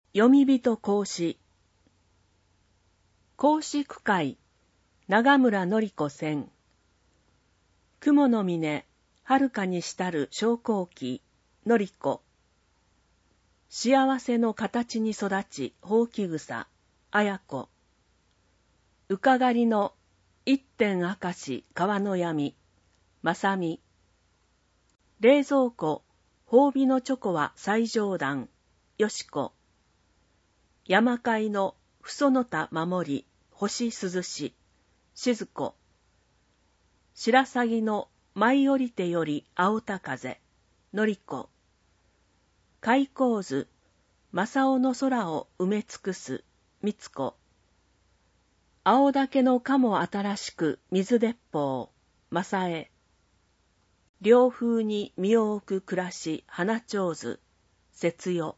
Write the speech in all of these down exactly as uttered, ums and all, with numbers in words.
読み人講師講師区会長村のり子専雲の峰はるかにしたる昇降機のり子幸せの形に育ちほうき草あやこうかがりの一点明かし川の闇まさみ冷蔵庫褒美のチョコは最上段よしこ山海のふそのた守り星涼し静子白鷺の舞い降りてより青田風のりこ開口図正雄の空を埋め尽くすみつこ青竹の鴨新しく水鉄砲正江涼風に身を置く暮らし花長図節代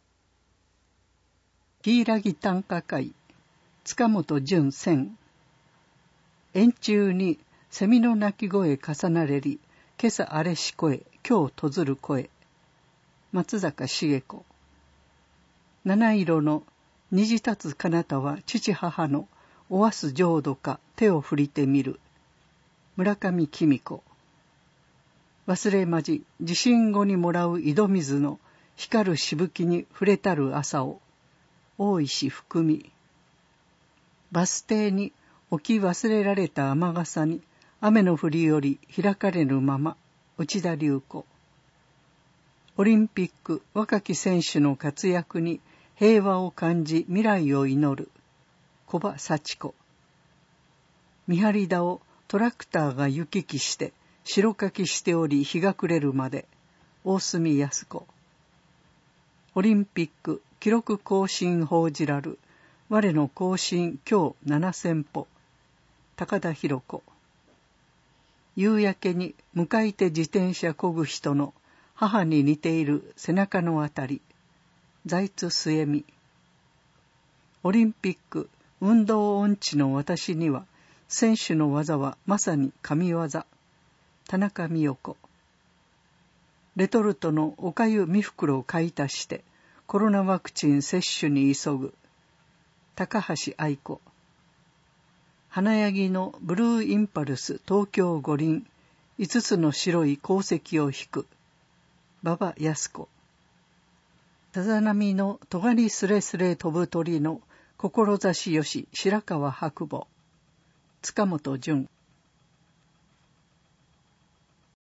柊短歌会塚本淳専円柱に蝉の鳴き声重なれり今朝あれし声今日とずる声松坂茂子七色の虹立つ彼方は父母のおわす浄土か手を振りてみる村上紀美子忘れまじ地震後にもらう井戸水の光るしぶきに触れたる朝を大石福美バス停に置き忘れられた雨傘に雨の降りより開かれぬまま内田隆子オリンピック若き選手の活躍に平和を感じ未来を祈る小葉幸子見張り田をトラクターが行き来して白かきしており日が暮れるまで大隅康子オリンピック記録更新報じらる我の更新今日七千歩高田博子夕焼けに向かいて自転車漕ぐ人の母に似ている背中のあたり財津末美オリンピック運動音痴の私には選手の技はまさに神業田中美代子レトルトのおかゆみ袋を買い足してコロナワクチン接種に急ぐ高橋愛子花柳のブルーインパルス東京五輪五つの白い鉱石を引く馬場康子さざ波の尖りすれすれ飛ぶ鳥の志よし白川白母塚本淳